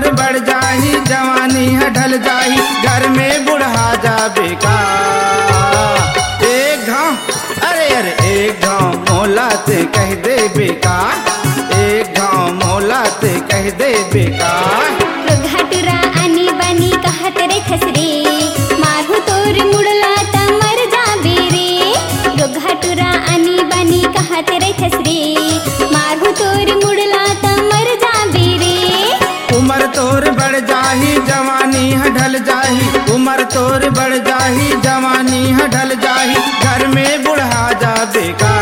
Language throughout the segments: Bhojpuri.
तोर बढ़ जाही, जवानी है ढल जाही, घर में बुढ़ा जाबे का। एक घाव अरे अरे एक घाव मोला ते कह दे बेका, एक घाव मोला ते कह दे बेका। घाटुरा आनी बानी कहत रे खसरे, मारू तोर मुड़ला त मर जाबे रे। घाटुरा आनी बानी कहत रे खसरे, मारू तोर मुड़ला त मर जाबे रे। उमर तोर बढ़ जाही, जवानी है ढल जाही, उमर तोर बढ़ जाही, जवानी है ढल जाही, घर में बुढ़ा जाबे का।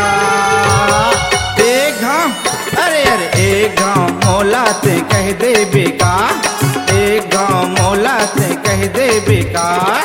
एक घाव अरे अरे एक घाव मोला ते कह दे बेका, एक घाव मोला ते कह दे बेका।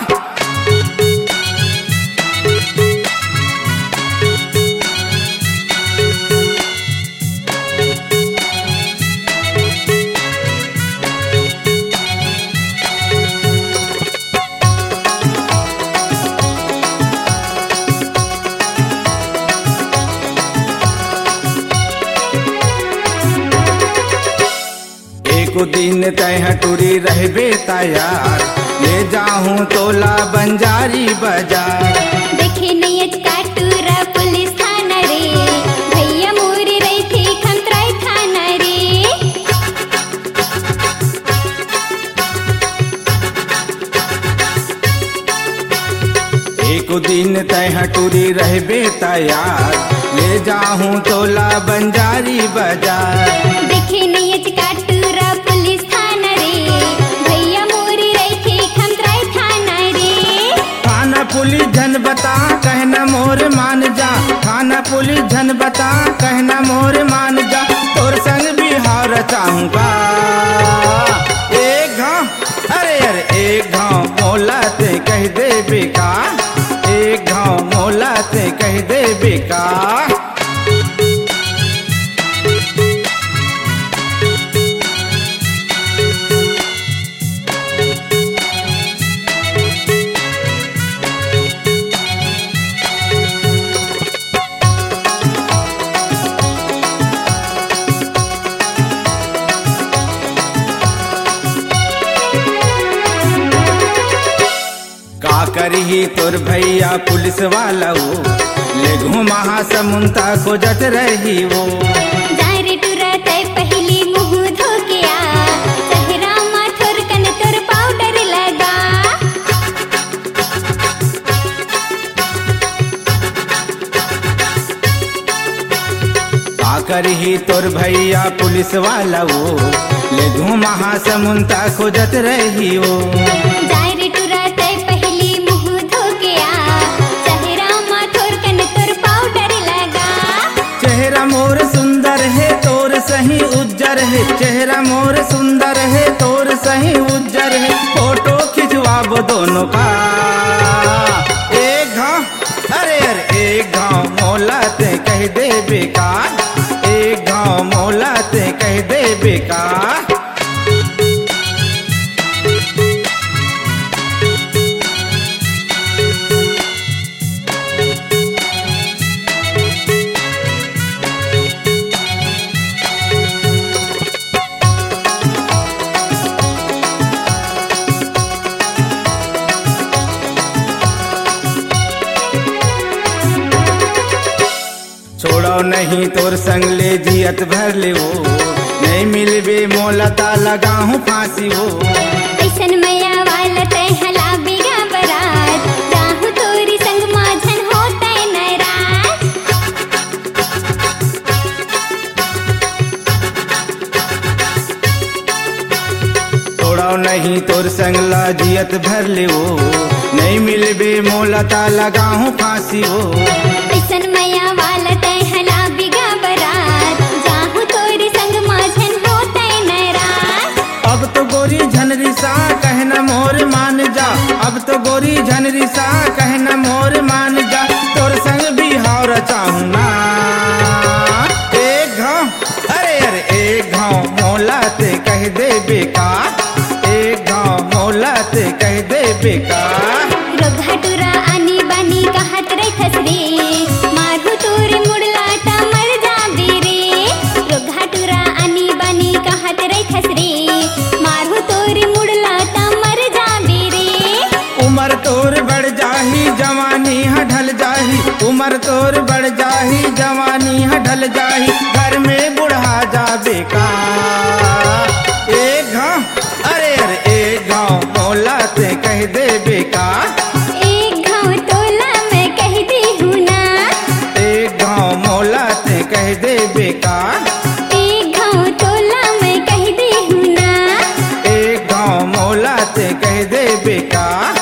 एको दिन तय हटूरी रहबे तैयार, ले जाहूँ तोला बंजारी बाजार। देखे नयच काटूरा पुलिस थाना रे, भैया मोरे रही थे खंतराय थाना रे। एको दिन तय हटूरी रहबे तैयार, ले जाहूँ तोला बंजारी बाजार। देखे नयच काटूरा पुलिस थाना रे, भैया मोरे रही थे खंतराय थाना रे। थाना पुलिस झन बता कहना मोर मान जा, थाना पुलिस झन बता कहना मोर मान जा, तोर संग बिहार चाहूँगा। एक घाव अरे अरे एक घाव मोला ते कह दे बेका, एक घाव मोला ते कह दे बेका। का करही तोर भैया पुलिस वाला वो, ले घुमा समुंता खोजत रही वो। जाय रे टुरा तय पहली मुँह धो के आ, चेहरा माथुर कन तोर पाउडर लगा। का करही तोर भैया पुलिस वाला वो, ले घुमा समुंता खोजत रही वो। जाय रे टुरा तय पहली मुँह धो के आ, चेहरा माथुर कन तोर पाउडर लगा। चेहरा मोर सुंदर है तोर सही उज्जर है, चेहरा मोर सुंदर है तोर सही उज्जर है, फोटो खिंचवाबो दोनों का। एक घाव अरे अरे एक घाव मोला ते कह दे बेका, एक घाव मोला ते कह दे बेका। छोड़ो नहीं तोर संग ले जियत भर ले वो, नहीं मिलबे मोला ता लगाहूँ फांसी वो। ऐसन मैया वाला तय हला बिगा बरात, जाहू तोरी संग माझन होता नाराज। छोड़ो नहीं तोर संग ला जियत भर ले वो, नहीं मिलबे मोला ता लगाहूँ फांसी वो। ऐसन मैया वाला तय हला बिगा बरात, जाहू तोरी संग माझन होता नाराज। अब तो गोरी झनरी सा कहना मोर मान जा, अब तो गोरी झनरी सा कहना मोर मान जा, तोर संग बिहार चाहूँ ना। एक घाव अरे अरे एक घाव मोला ते कह दे बेका, एक घाव मोला ते कह दे बेका। घाटुरा आनी बानी कहत रे खसरे, मारू तोर मुड़ला ता मर जाबे रे। घाटुरा आनी बानी कहत रे खसरे, मारू तोरी मुड़ला ता मर जाबे रे। उमर तोर बढ़ जाही जवानी है ढल जाही, उमर तोर बढ़ जाही जवानी है ढल जाही, घर में बुढ़ा जाबे का। एक गाँव अरे अरे एक गाँव मोला ते कह दे बेका, एक घाव तोला मैं कह दी हूँ ना, एक गाँव मोला ते कह दे बेका, एक घाव तोला मैं कह दी हूँ ना। एक गाँव मोला ते कह दे बेका।